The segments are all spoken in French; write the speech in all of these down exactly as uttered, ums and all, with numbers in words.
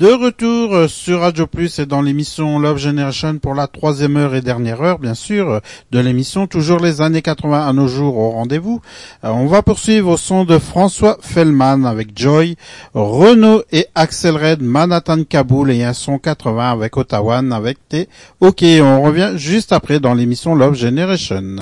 De retour sur Radio Plus et dans l'émission Love Generation pour la troisième heure et dernière heure, bien sûr, de l'émission. Toujours les années quatre-vingts à nos jours au rendez-vous. Euh, on va poursuivre au son de François Fellman avec Joy, Renaud et Axel Red, Manhattan Kaboul et un son quatre-vingts avec Ottawa avec T. Ok, on revient juste après dans l'émission Love Generation.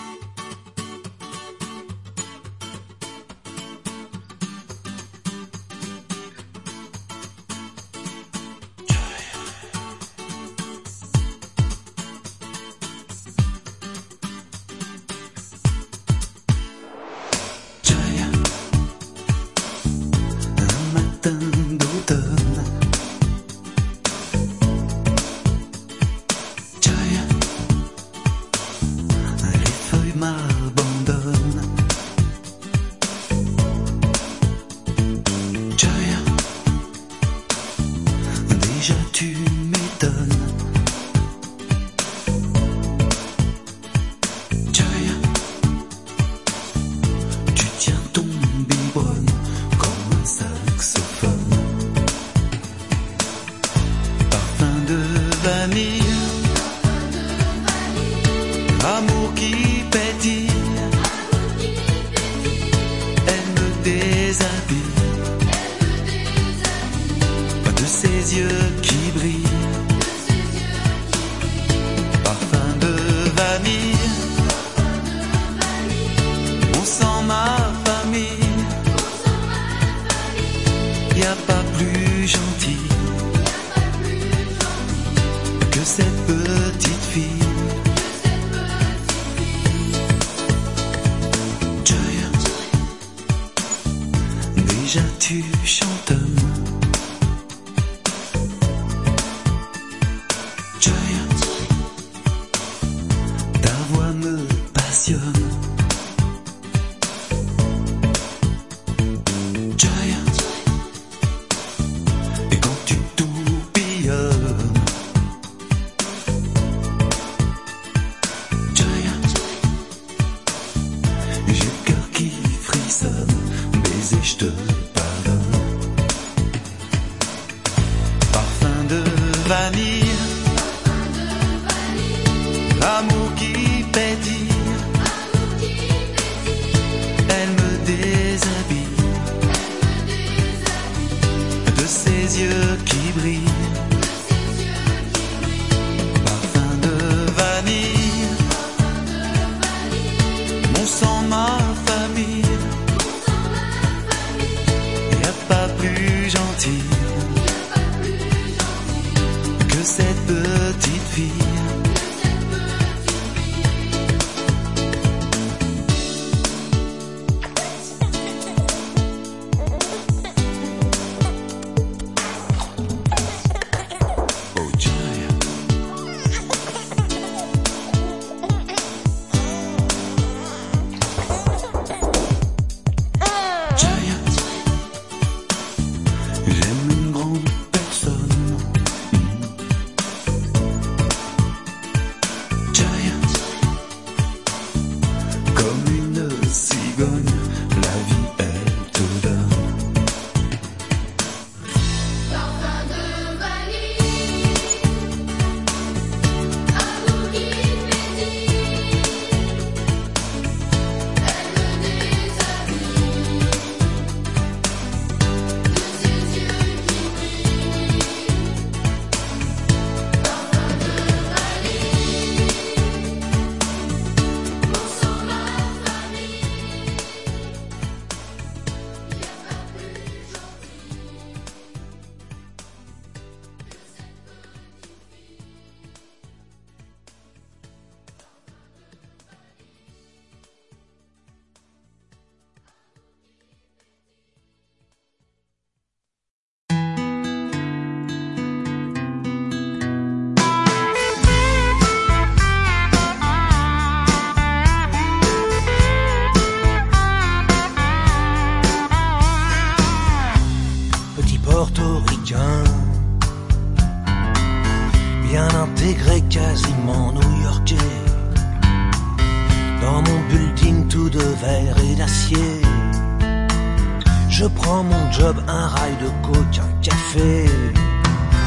Je prends mon job, un rail de coke, un café.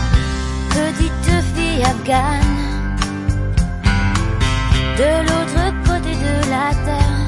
afghane, de l'autre côté de la terre.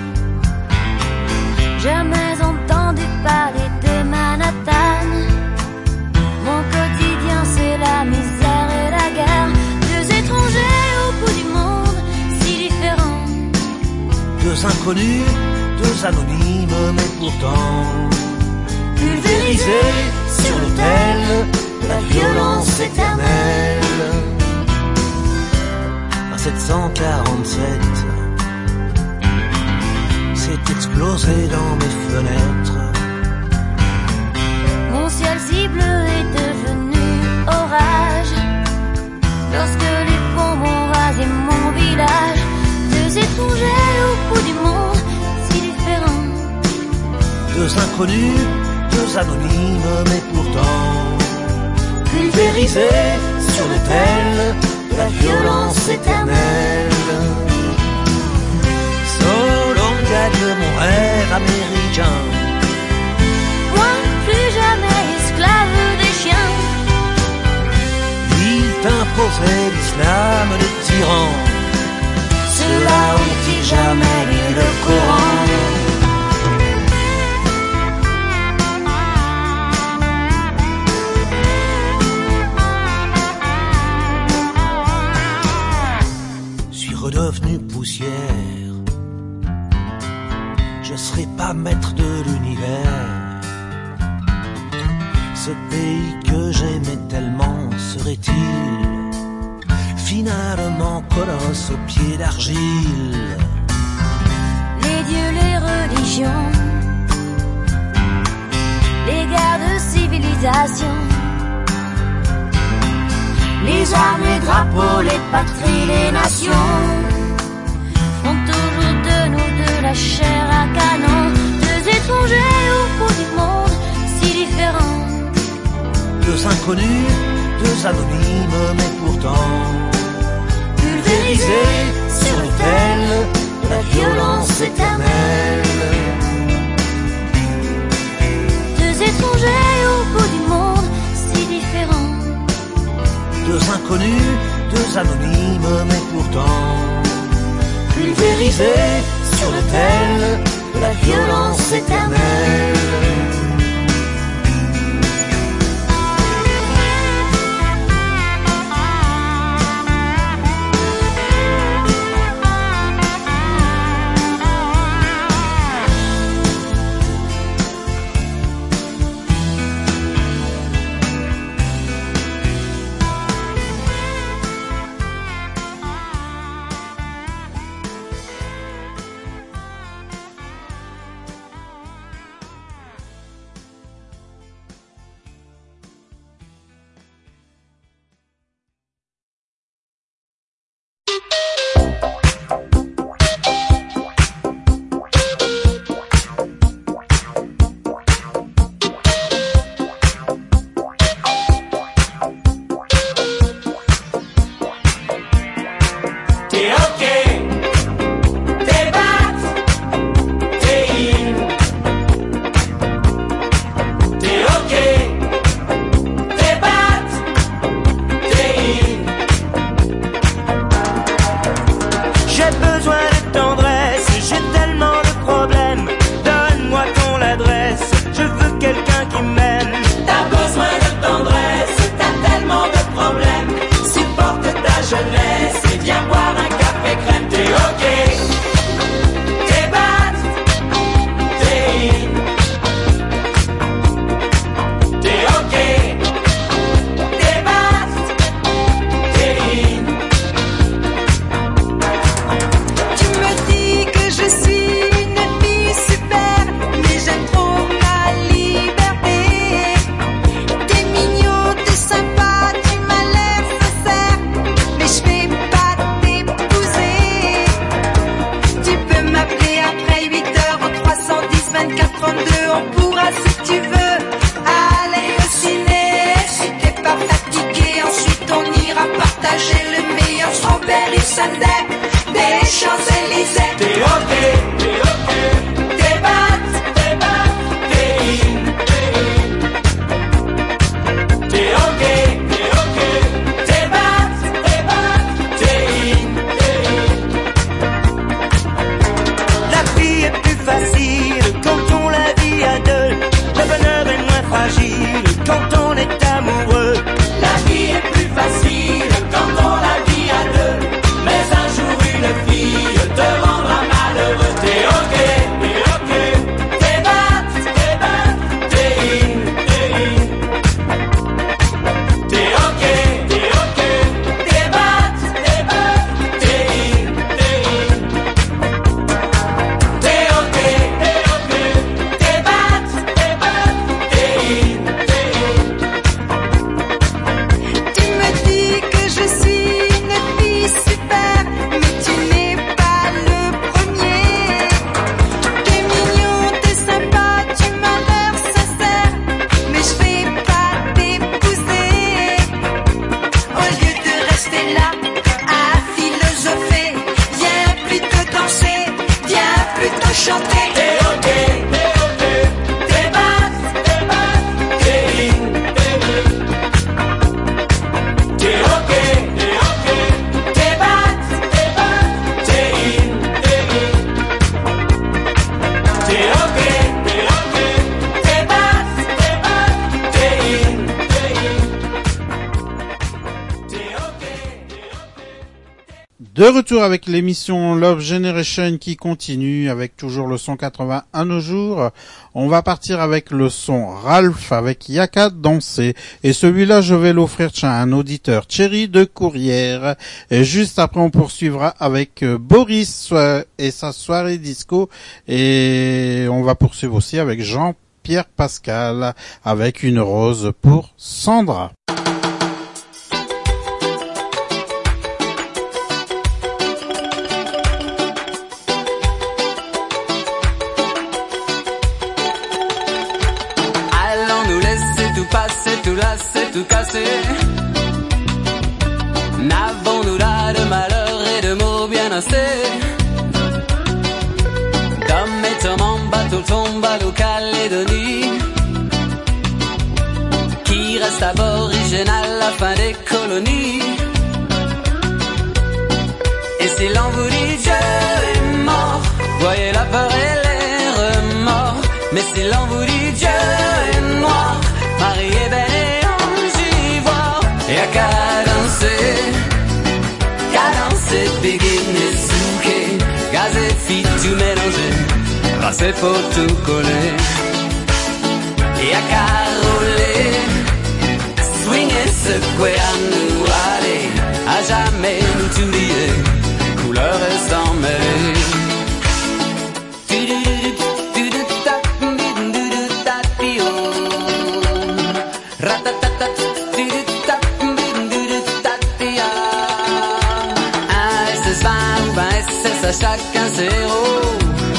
Jamais entendu parler de Manhattan. Mon quotidien c'est la misère et la guerre. Deux étrangers au bout du monde, si différents. Deux inconnus, deux anonymes, mais pourtant pulvérisés sur l'autel de la violence éternelle. À sept cent quarante-sept, c'est explosé dans mes fenêtres. Mon ciel si bleu est devenu orage lorsque les bombes ont rasé mon village. Deux étrangers au bout du monde, si différents. Deux inconnus, deux anonymes, mais pourtant pulvérisés sur l'autel de la violence éternelle. Solon gagne mon rêve américain. Moi, plus jamais esclave des chiens. Il t'imposait l'islam des tyrans. Ceux-là ont-ils jamais lu le Coran? Suis redevenu poussière. Je serai pas maître de l'univers. Ce pays que j'aimais tellement serait-il finalement colosse aux pieds d'argile? Les dieux, les religions, les guerres de civilisation, les armes, les drapeaux, les patries, les nations font toujours de nous de la chair à canon. Deux étrangers au bout du monde, si différents. Deux inconnus, deux anonymes, mais pourtant pulvérisés sur l'autel de la violence éternelle. Deux étrangers au bout du monde, si différents. Deux inconnus, deux anonymes, mais pourtant pulvérisés sur l'autel de la violence éternelle. De retour avec l'émission Love Generation qui continue avec toujours le son quatre-vingts à nos jours. On va partir avec le son Ralph avec Yaka Danser. Et celui-là, je vais l'offrir à un auditeur, Thierry de Courrières. Et juste après, on poursuivra avec Boris et sa soirée disco. Et on va poursuivre aussi avec Jean-Pierre Pascal avec une rose pour Sandra. Passer, tout lasser, tout casser. N'avons-nous là de malheur et de mots bien assez? D'hommes et hommes en bateau tombe à l'O-Calédonie, qui reste aborigène à la fin des colonies. Et si l'on vous dit Dieu est mort, voyez la peur et les remords. Mais si l'on vous dit Dieu est noir, Marie est belle et ange ivoire. Et à cadencer, cadencer, begin et souquer, gaz et fit tout mélanger, passer pour tout coller. Et à caroler, swinger, secouer à nous aller, à jamais nous tout lier, couleur et sans mêler. Chacun ses héros,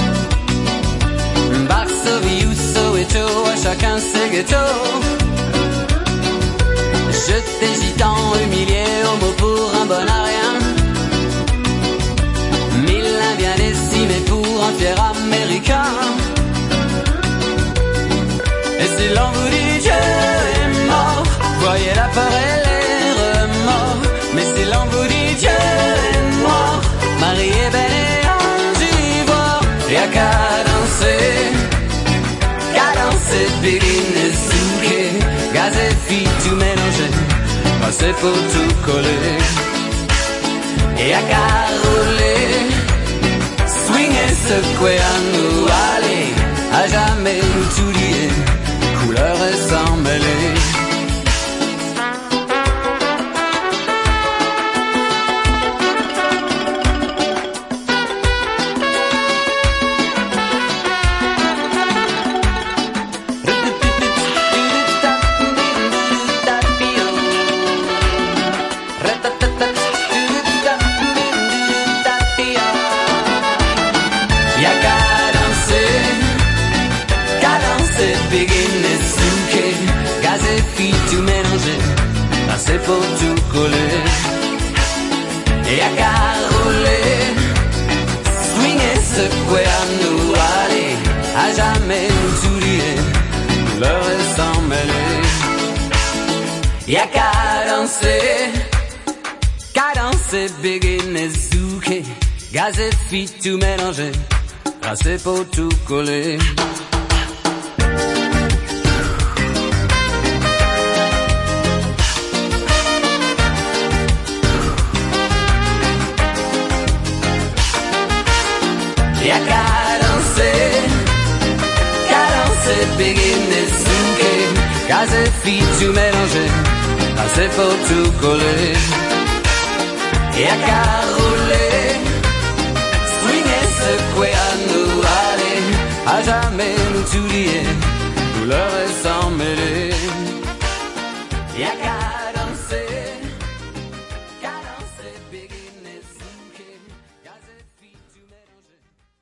Varsovie ou Soweto, à chacun ses ghettos. Jeté gitan, humilié, homo pour un bon à rien. Mille indiens décimés pour un fier américain. Et si l'on vous dit Dieu est mort, voyez la peur et les remords. Mais si l'on vous dit Dieu est noir, Marie est belle et ange ivoire. Et à cadencer, cadencer, begin et souquer, gaz et fit tout mélanger, passer pour tout coller. Et à caroler, swinger, secouer à nous aller, à jamais nous tout lier, couleur et sans mêler. C'est pour tout coller. Et à caroler, swinger, secouer à nous aller, à jamais nous tout lier, couleur et sans mêler. Et à cadencer, cadencer, begin et zouker, gaz et fit tout mélanger, c'est pour tout coller. Et à cadencer, cadencer, begin et souquer, gaz et fit tout mélanger, passer pour tout coller. Et à caroler, swinger, secouer à nous aller, à jamais nous tout lier, couleur et sans mêler. Et à cadencer, cadencer, begin et souquer, gaz et fit tout mélanger.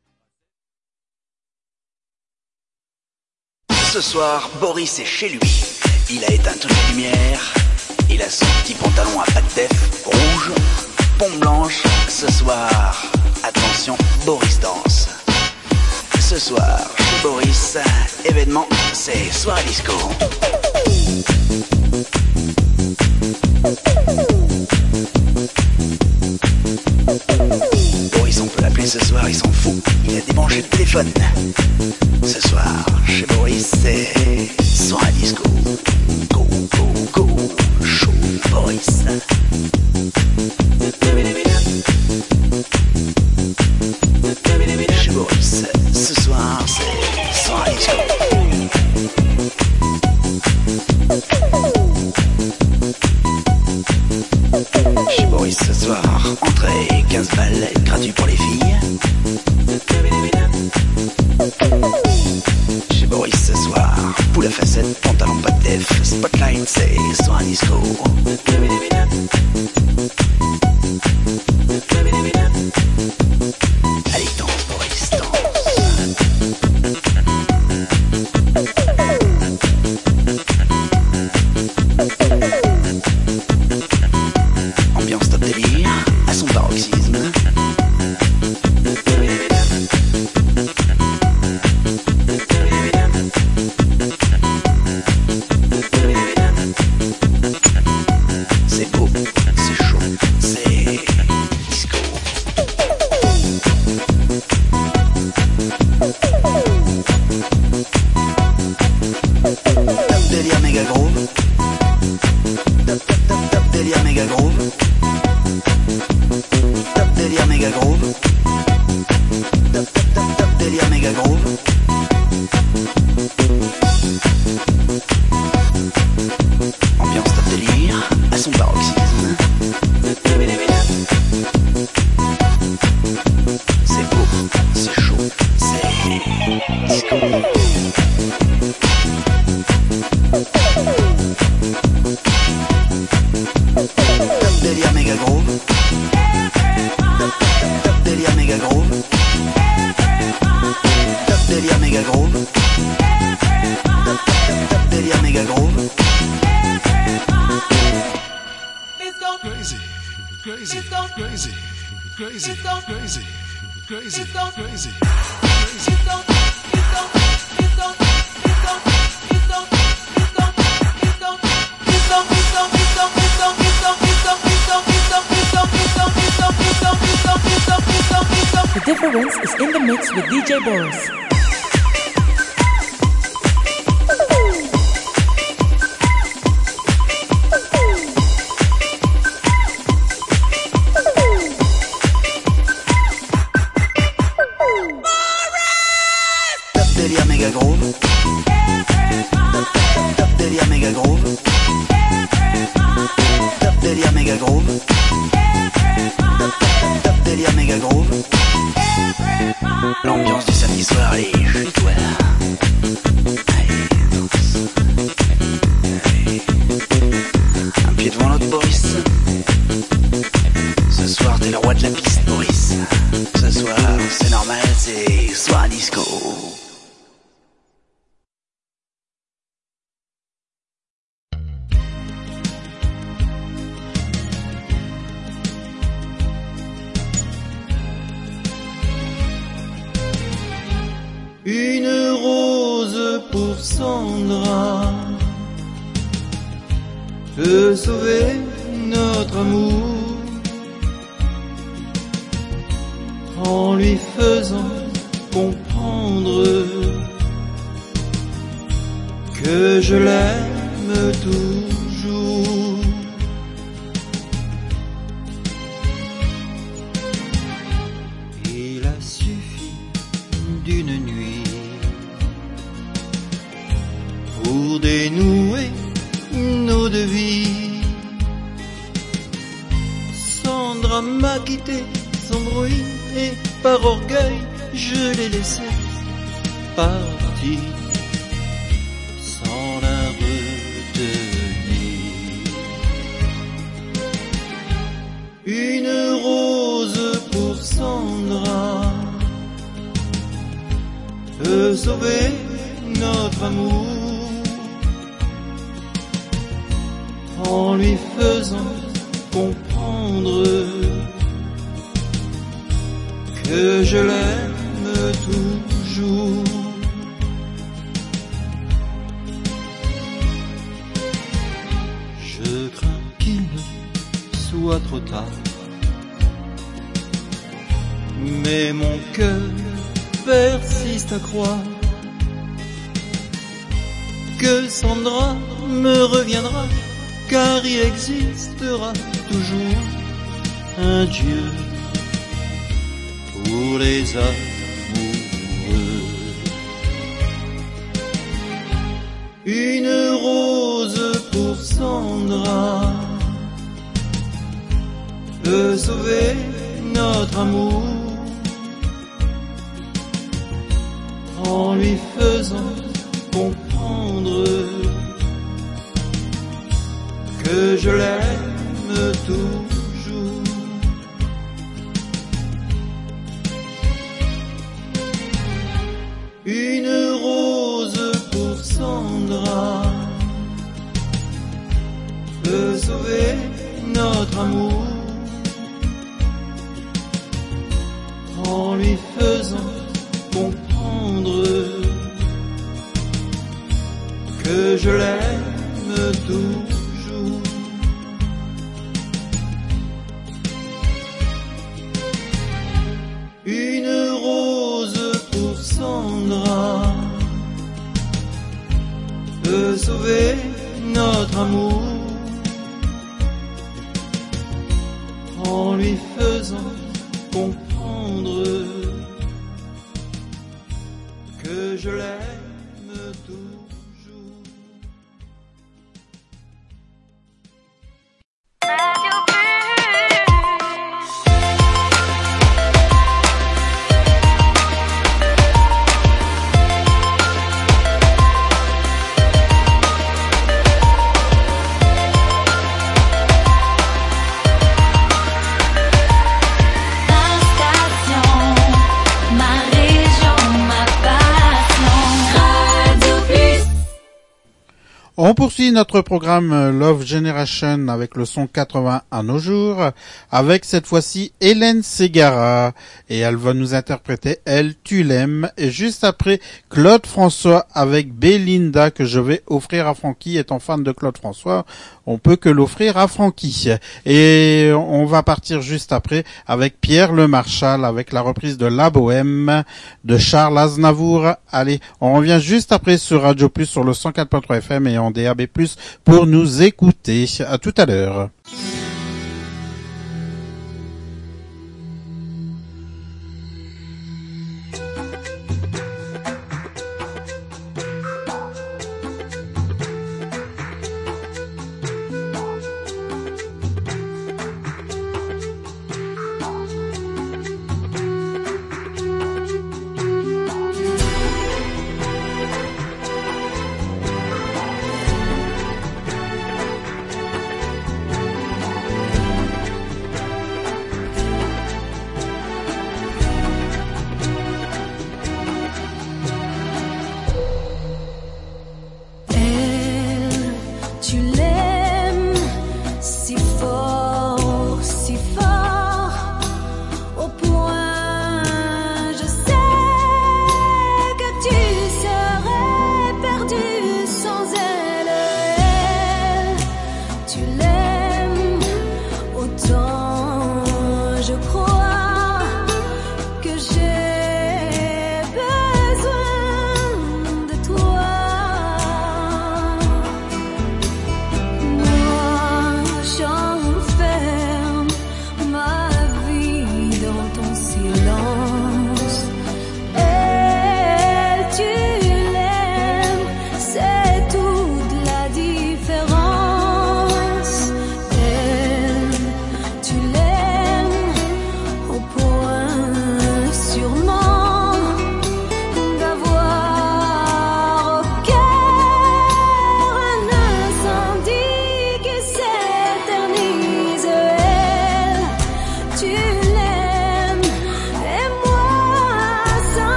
Ce soir, Boris est chez lui. Il a éteint toutes les lumières. Il a son petit pantalon à pattes def rouge, pompe blanche. Ce soir, attention, Boris danse. Ce soir, chez Boris, événement, c'est soirée disco. Boris, on peut l'appeler ce soir, il s'en fout. Il a débranché le téléphone. Ce soir, chez Boris, c'est soirée disco. Go, go, go, show Boris. night, c'est soir disco. Allez, danse, Boris, danse. Ambiance top délire, à son paroxysme. C'est beau, c'est chaud, c'est disco. Top délire méga groove. Top, top, top, top délire méga groove. Top délire méga groove. Top, top, top, top délire méga groove. Ambiance top délire, à son paroxysme. C'est beau, c'est chaud, c'est disco. Top délire méga groove. Top, top, top, top délire méga groove. Top délire méga groove. Top, top, top, top délire méga groove. Crazy, crazy, crazy, crazy, crazy, crazy, crazy, The difference is in the mix with D J Boris. Top délire méga groove. Top, top, top, top délire méga groove. Top délire méga groove. Top, top, top, top délire méga groove. L'ambiance du samedi soir, allez, je suis toi. Allez, danse. Allez. Un pied devant l'autre, Boris. Ce soir, t'es le roi de la piste, Boris. Ce soir, c'est normal, c'est soir disco. Une rose pour Sandra peut sauver notre amour en lui faisant comprendre que je l'aime toujours. Il a suffi d'une nuit pour dénouer nos deux vies. Sandra m'a quitté sans bruit et par orgueil je l'ai laissé partir sans la retenir. Une rose pour Sandra peut sauver notre amour en lui faisant comprendre que je l'aime toujours. Je crains qu'il ne soit trop tard, mais mon cœur persiste à croire que Sandra me reviendra, car il existera toujours un Dieu pour les amoureux. Une rose pour Sandra peut sauver notre amour en lui faisant comprendre que je l'aime toujours. Une rose pour Sandra peut sauver notre amour en lui faisant comprendre que je l'aime toujours. Une rose pour Sandra peut sauver notre amour en lui faisant comprendre que je l'aime toujours. On poursuit notre programme Love Generation avec le son quatre-vingts à nos jours, avec cette fois-ci Hélène Ségara, et elle va nous interpréter Elle, tu l'aimes, et juste après Claude François avec Belinda que je vais offrir à Francky. Étant fan de Claude François, on peut que l'offrir à Francky. Et on va partir juste après avec Pierre Le Marchal avec la reprise de La Bohème de Charles Aznavour. Allez, on revient juste après sur Radio Plus sur le cent quatre point trois F M et en D A B plus, pour nous écouter. À tout à l'heure.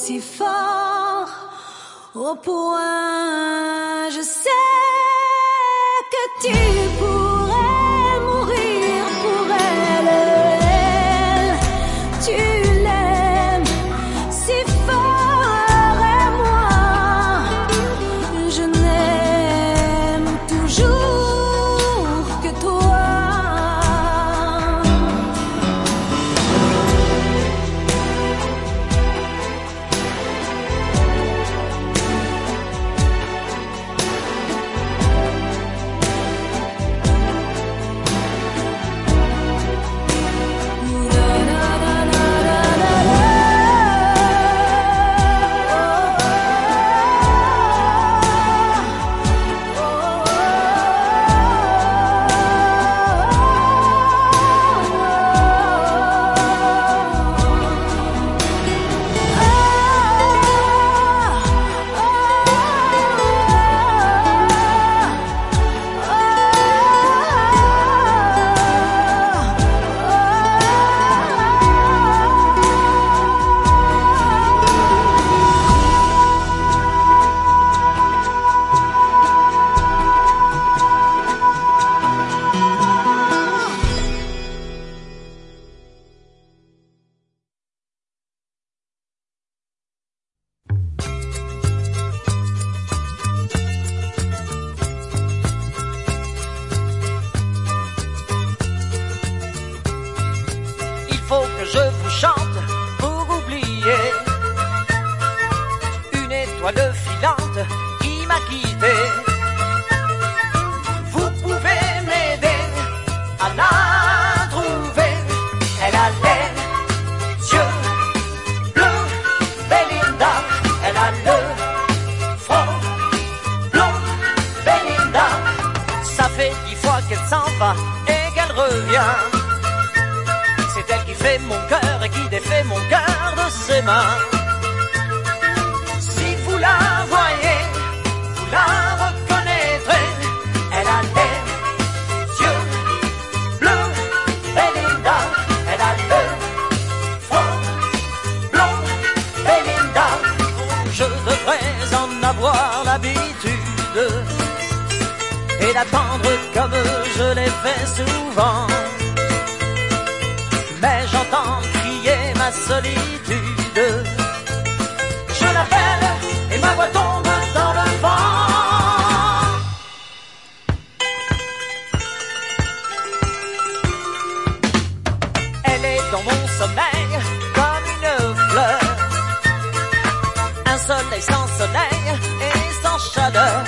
si fort au point, je sais que tu pourrais mourir pour elle. Elle, tu l'aimes si fort et moi, je n'aime toujours que toi. Il faut que je vous chante pour oublier une étoile filante qui m'a quitté. Vous pouvez m'aider à la trouver. Elle a les yeux bleus, Belinda. Elle a le front blond, Belinda. Ça fait dix fois qu'elle s'en va et qu'elle revient. C'est elle qui fait mon cœur et qui défait mon cœur de ses mains. Si vous la voyez, vous la reconnaîtrez. Elle a les yeux bleus, Belinda. Elle a le front blond, Belinda. Oh, je devrais en avoir l'habitude et d'attendre comme je l'ai fait souvent. Mais j'entends crier ma solitude. Je l'appelle et ma voix tombe dans le vent. Elle est dans mon sommeil comme une fleur. Un soleil sans soleil et sans chaleur.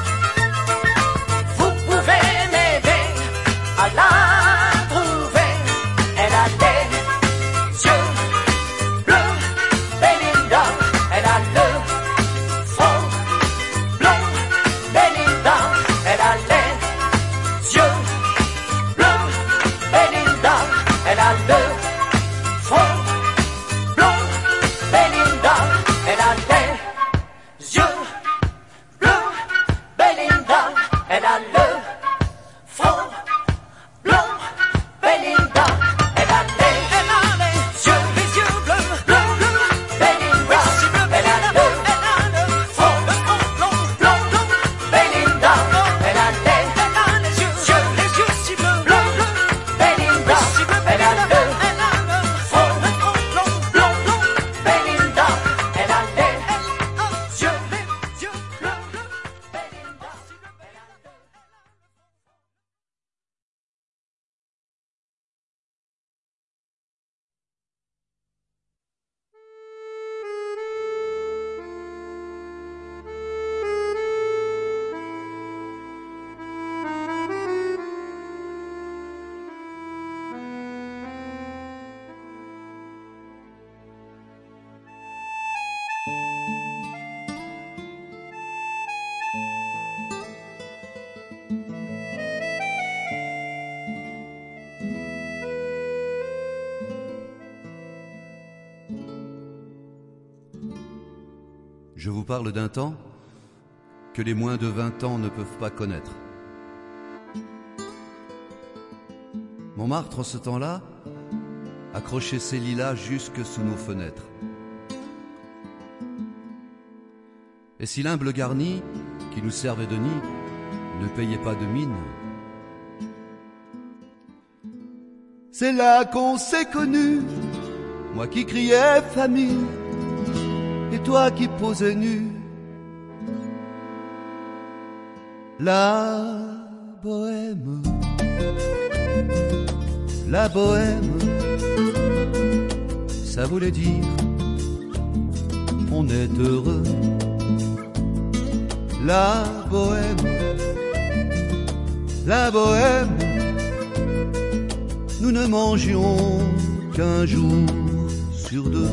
Vous pouvez m'aider à la trouver. Elle a les yeux bleus, Belinda. Elle a le front blond, Belinda. Elle a les yeux bleus, Belinda. Elle a le front blond, Belinda. Elle a les yeux bleus, Belinda. Elle a le front blond, Belinda. Elle a les, elle a les yeux, les yeux bleus, bleus, bleus, Belinda. Elle a le, elle a le front, le front blond, blond, blond, Belinda. Elle a les, elle a les yeux, yeux, les yeux si bleus, bleus, bleus, Belinda. Elle a le, elle a le front, le front blond, blond, blond, Belinda. Elle a les yeux, les yeux bleus, bleus, Belinda. Je vous parle d'un temps que les moins de vingt ans ne peuvent pas connaître. Montmartre, ce temps-là, accrochait ses lilas jusque sous nos fenêtres. Et si l'humble garni, qui nous servait de nid, ne payait pas de mine. C'est là qu'on s'est connus, moi qui criais famille, et toi qui posais nu. La bohème, la bohème, ça voulait dire on est heureux. La bohème, la bohème, nous ne mangions qu'un jour sur deux.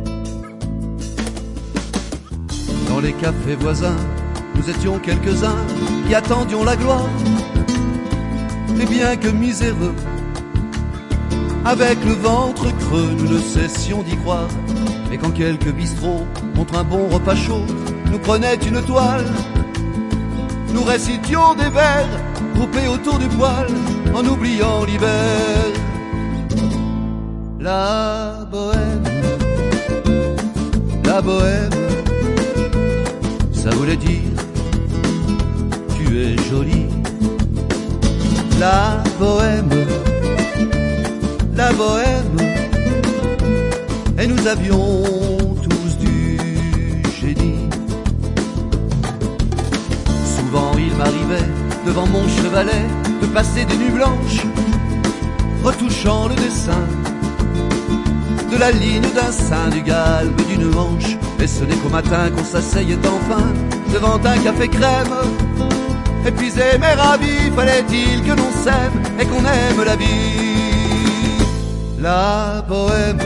Dans les cafés voisins, nous étions quelques-uns qui attendions la gloire. Et bien que miséreux, avec le ventre creux, nous ne cessions d'y croire. Et quand quelques bistrots, contre un bon repas chaud, nous prenaient une toile, nous récitions des vers groupés autour du poêle, en oubliant l'hiver. La bohème, la bohème, ça voulait dire tu es jolie. La bohème, la bohème, et nous avions tous du génie. Souvent il m'arrivait devant mon chevalet de passer des nuits blanches, retouchant le dessin de la ligne d'un sein, du galbe d'une hanche. Et ce n'est qu'au matin qu'on s'asseyait enfin devant un café crème. Épuisé mais ravi, fallait-il que l'on s'aime et qu'on aime la vie. La bohème,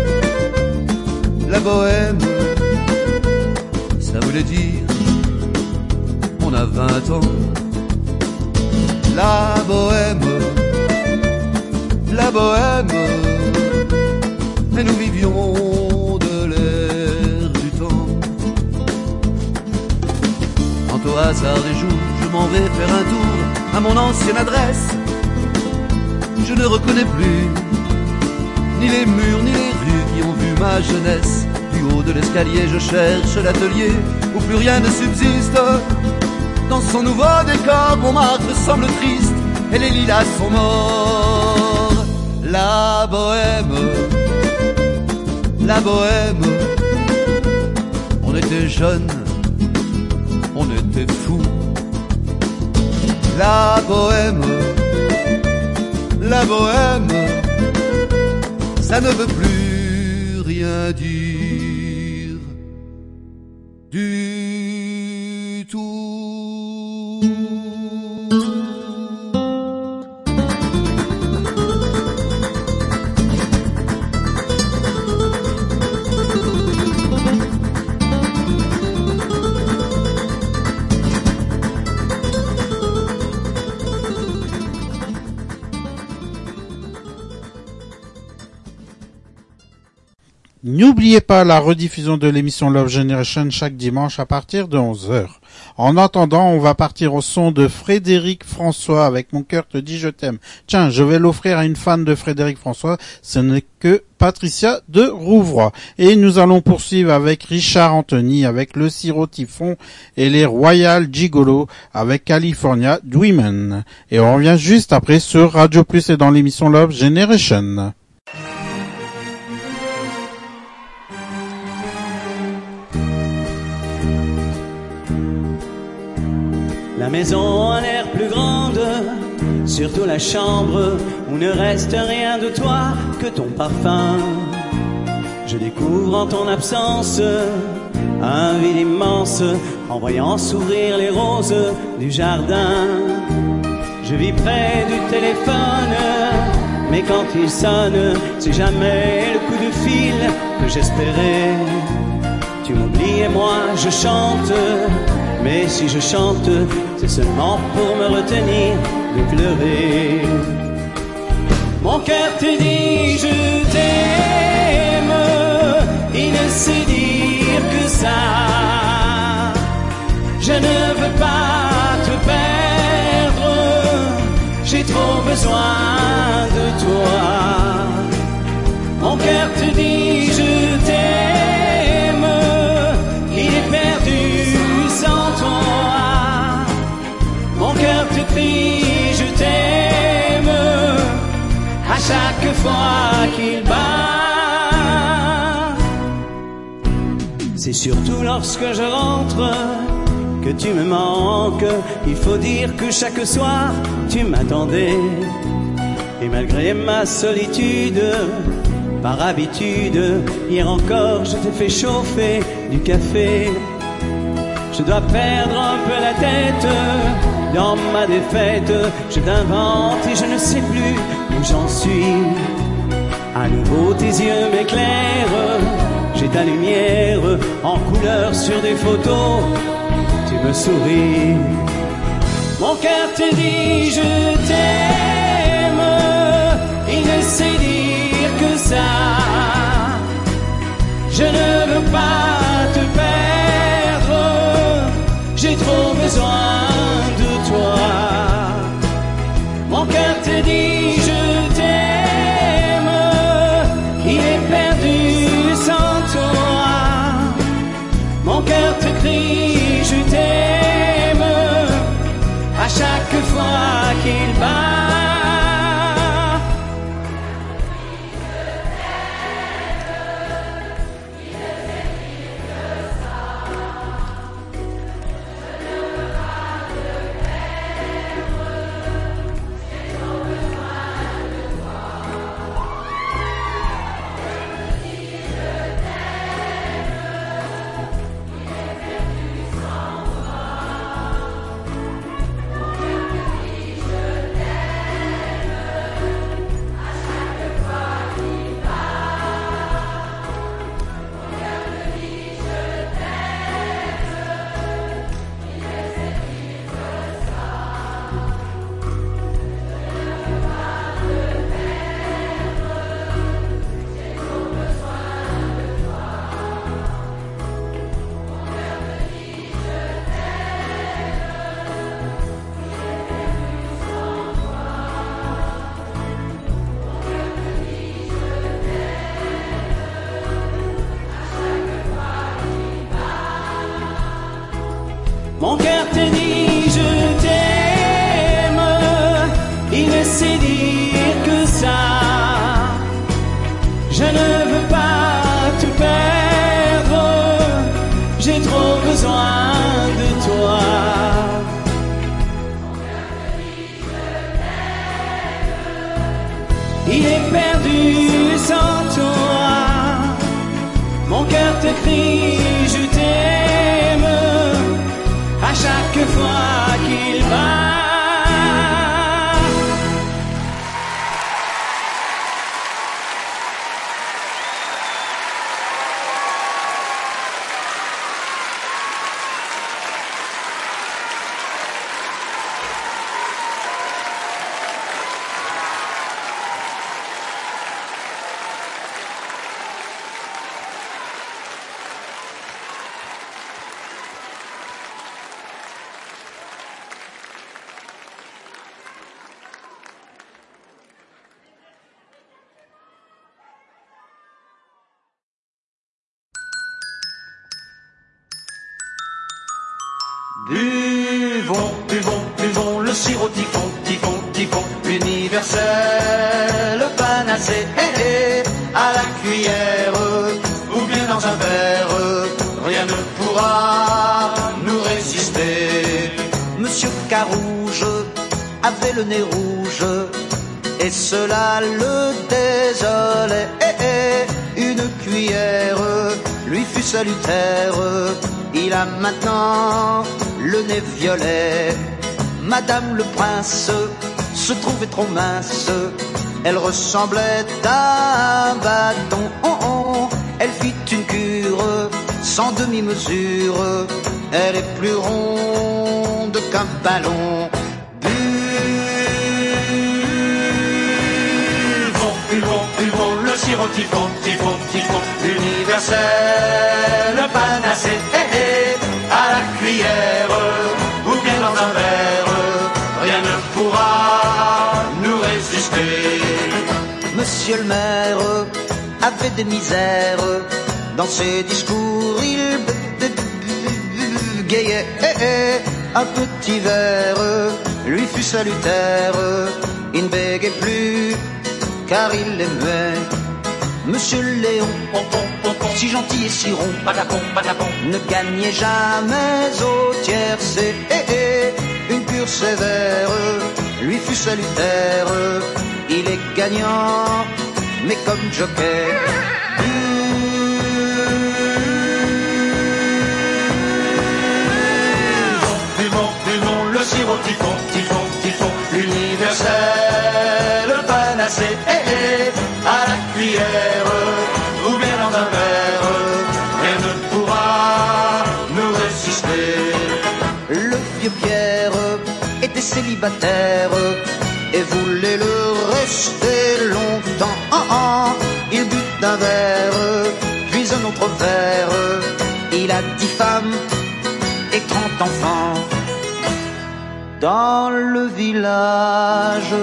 la bohème, ça voulait dire on a vingt ans. La bohème, la bohème, et nous vivions de l'air du temps. Quant au hasard des jours, je m'en vais faire un tour à mon ancienne adresse. Je ne reconnais plus ni les murs ni les rues qui ont vu ma jeunesse. Du haut de l'escalier, je cherche l'atelier où plus rien ne subsiste. Dans son nouveau décor, Montmartre semble triste et les lilas sont morts. La bohème, la bohème, on était jeunes, on était fous. La bohème, la bohème, ça ne veut plus rien dire du tout. N'oubliez pas la rediffusion de l'émission Love Generation chaque dimanche à partir de onze heures. En attendant, on va partir au son de Frédéric François avec Mon cœur te dit je t'aime. Tiens, je vais l'offrir à une fan de Frédéric François, ce n'est que Patricia de Rouvroy. Et nous allons poursuivre avec Richard Anthony avec Le Sirop Typhon et les Royal Gigolo avec California Dreamin'. Et on revient juste après sur Radio Plus et dans l'émission Love Generation. La maison a l'air plus grande, surtout la chambre où ne reste rien de toi que ton parfum. Je découvre en ton absence un vide immense en voyant s'ouvrir les roses du jardin. Je vis près du téléphone, mais quand il sonne, c'est jamais le coup de fil que j'espérais. Tu m'oublies et moi je chante, mais si je chante, c'est seulement pour me retenir de pleurer. Mon cœur te dit je t'aime, il ne sait dire que ça. Je ne veux pas te perdre, j'ai trop besoin de toi. Mon cœur te dit je t'aime, il est perdu fois qu'il bat. C'est surtout lorsque je rentre que tu me manques. Il faut dire que chaque soir tu m'attendais. Et malgré ma solitude, par habitude, hier encore je t'ai fait chauffer du café. Je dois perdre un peu la tête dans ma défaite. Je t'invente et je ne sais plus où j'en suis. À nouveau tes yeux m'éclairent. J'ai ta lumière en couleur sur des photos. Tu me souris. Mon cœur te dit je t'aime. Il ne sait dire que ça. Je ne veux pas te perdre. J'ai trop besoin de toi. Mon cœur te dit je t'aime. Il est perdu sans toi. Mon cœur te crie je t'aime. À chaque fois qu'il bat. Mon cœur te dit je t'aime. Il ne sait dire que ça. Je ne veux pas te perdre. J'ai trop besoin de toi. Il est perdu sans toi. Mon cœur te crie je t'aime. À chaque fois qu'il bat. Buvons, buvons, buvons le sirop typhon, typhon, typhon, universel, le panacée, hé hé, à la cuillère, ou bien dans un verre, rien ne pourra nous résister. Monsieur Carouge avait le nez rouge, et cela le désolait, hé hé, une cuillère lui fut salutaire. Il a maintenant le nez violet. Madame le prince se trouvait trop mince. Elle ressemblait à un bâton. Oh, oh. Elle fit une cure sans demi-mesure. Elle est plus ronde qu'un ballon. Buvons, buvons, buvons le sirop typhon, typhon, typhon, universel, le panacée, hé hé, à la cuillère, ou bien dans un verre, rien ne pourra nous résister. Monsieur le maire avait des misères. Dans ses discours, il bégayait. Un petit verre lui fut salutaire. Il ne bégayait plus car il aimait Monsieur Léon, si gentil et si rond, ne gagnait jamais au tiercé. Eh, eh, une cure sévère lui fut salutaire. Il est gagnant, mais comme joker. Buvons, buvons le sirop typhon, typhon, typhon, l'universel, le panacée, eh, eh, à la cuillère, ou bien dans un verre, rien ne pourra nous résister. Le vieux Pierre était célibataire et voulait le rester longtemps. Ah, ah, il but d'un verre, puis un autre verre. Il a dix femmes et trente enfants. Dans le village,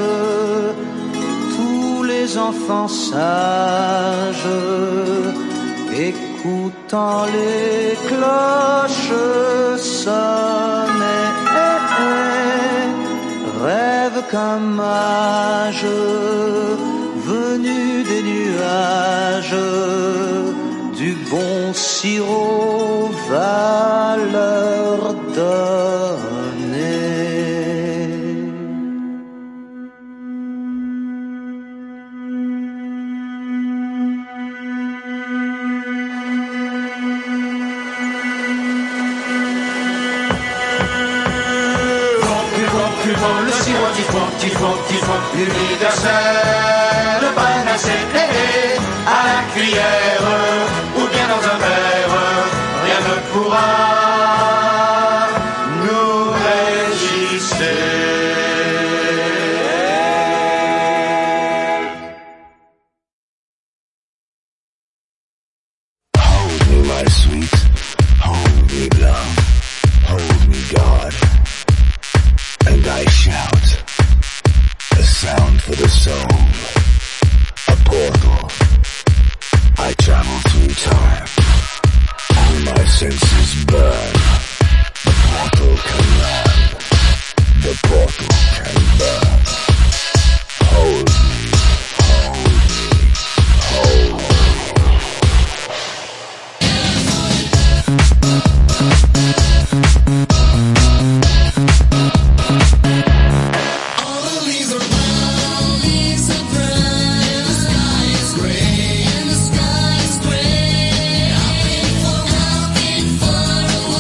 tous les enfants sages, écoutant les cloches sonner, rêvent qu'un mage venu des nuages du bon sirop va leur donner. Le sirop typhon, typhon, typhon, l'universel, le panacée, eh, eh, à la cuillère, ou bien dans un verre, rien ne pourra nous résister. Hold me, my sweet, hold me, love, hold me, God. And I shout, a sound for the soul, a portal. I travel through time, all my senses burn. The portal can run, the portal can burn. Hold me, hold me, hold me. Gray and the sky is gray. I've been for, I've been far away.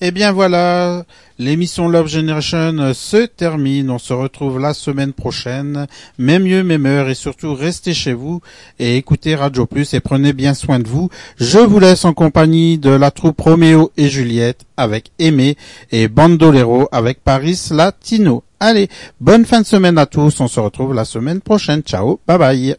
Eh bien voilà, l'émission Love Generation se termine. On se retrouve la semaine prochaine. Même lieu, même heure, et surtout restez chez vous et écoutez Radio Plus et prenez bien soin de vous. Je vous laisse en compagnie de la troupe Roméo et Juliette avec Aimé et Bandolero avec Paris Latino. Allez, bonne fin de semaine à tous. On se retrouve la semaine prochaine. Ciao, bye bye.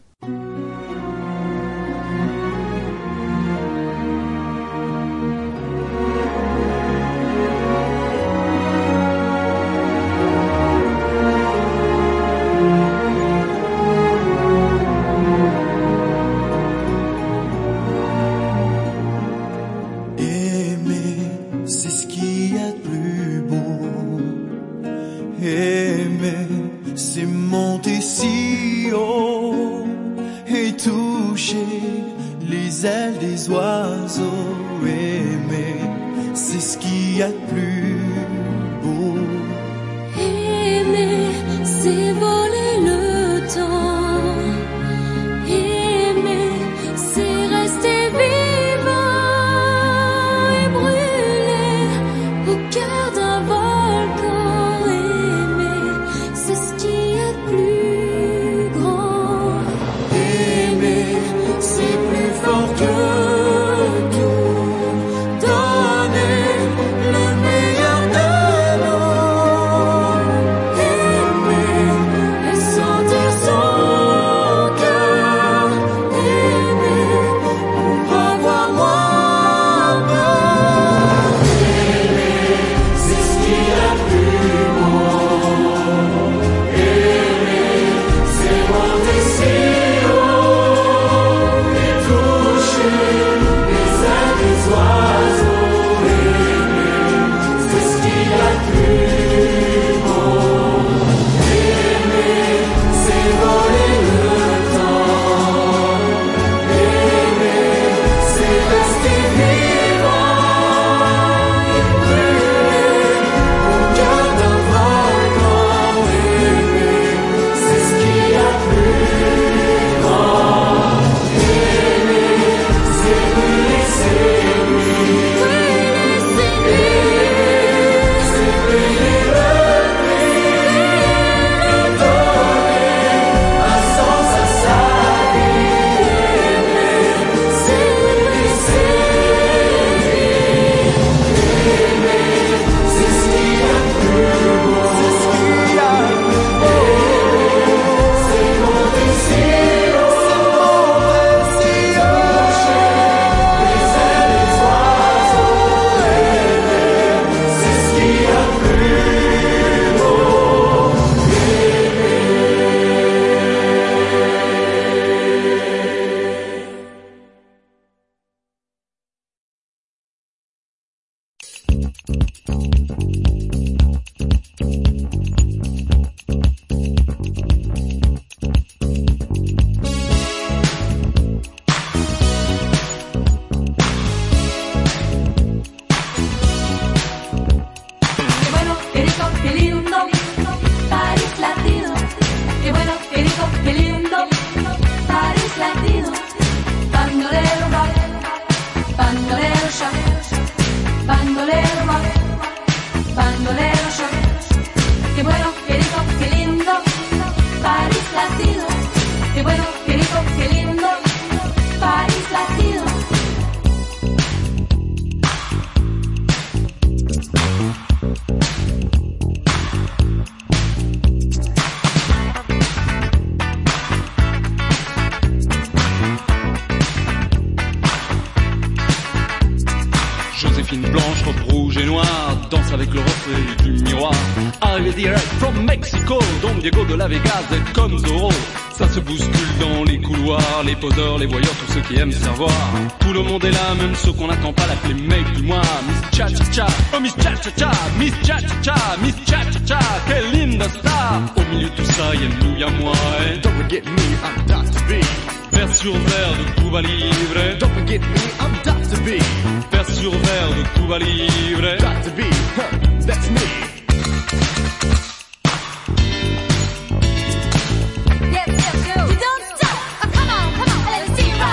Les voyeurs, tous ceux qui aiment savoir. Tout le monde est là, même ceux qu'on n'attend pas, l'appeler mec du mois. Miss Cha Cha Cha, oh Miss Cha Cha Cha, Miss Cha Cha Cha, Miss Cha Cha Cha, quelle linda star. Au milieu de tout ça, y'a nous, y'a moi, et don't forget me, I'm Doctor B. Vers sur verre de Cuba Libre. Don't forget me, I'm Doctor B. Vers sur verre de Cuba Libre. Doctor B, huh, that's me.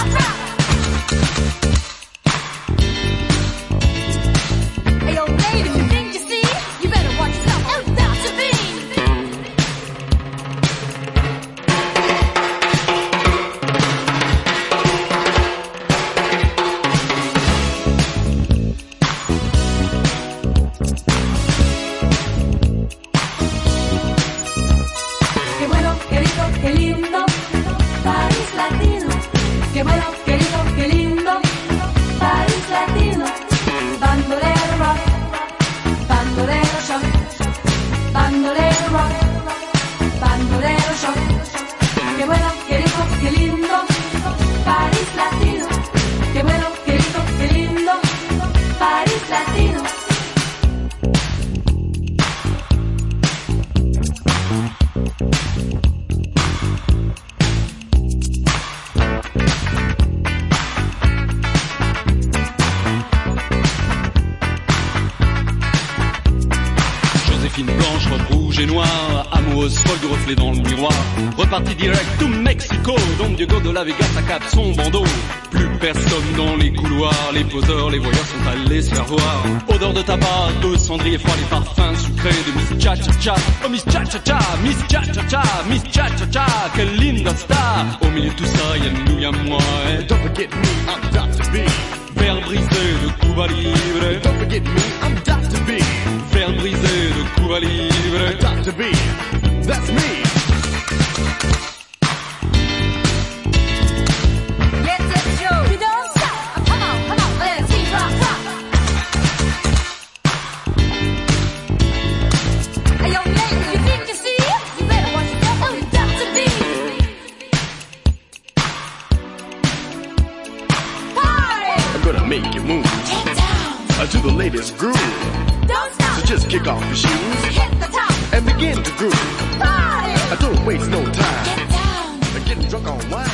Hey, yo, lady. reflet dans le miroir. Reparti direct to Mexico, Don Diego de la Vega s'accade son bandeau. Plus personne dans les couloirs, les poseurs, les voyeurs sont allés se faire voir. Odeur de tabac, de cendrier froid, les parfums sucrés de Miss Cha Cha Cha. Oh Miss Cha Cha Cha, Miss Cha Cha Cha, Miss Cha Cha Cha, quelle linda star. Au milieu de tout ça, y'a nous, y'a moi. Eh. Don't forget me, I'm Doctor B. Verre brisé de Cuba Libre. Don't forget me, I'm Doctor B. Verre brisé de Cuba Libre. Doctor B, that's me. Make you move. Get down. Uh, to the latest groove. Don't stop. So just kick off your shoes. Hit the top. And begin to groove. Party. I don't waste no time. Get down. Uh, getting drunk on wine.